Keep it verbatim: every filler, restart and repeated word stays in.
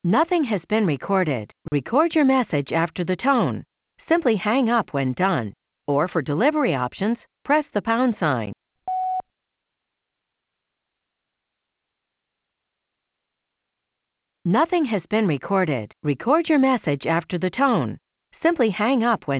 Nothing has been recorded. Record your message after the tone. Simply hang up when done. Or for delivery options, press the pound sign. Nothing has been recorded. Record your message after the tone. Simply hang up when